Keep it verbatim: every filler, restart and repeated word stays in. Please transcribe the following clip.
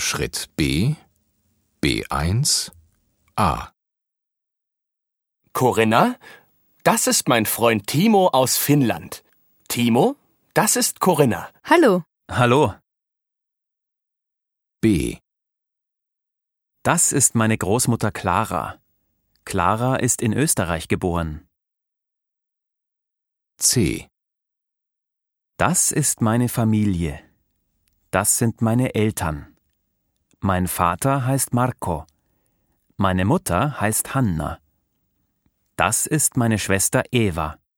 Schritt B, B eins, A. Corinna, das ist mein Freund Timo aus Finnland. Timo, das ist Corinna. Hallo. Hallo. B, Das ist meine Großmutter Clara. Clara ist in Österreich geboren. C, Das ist meine Familie. Das sind meine Eltern. Mein Vater heißt Marco. Meine Mutter heißt Hanna. Das ist meine Schwester Eva.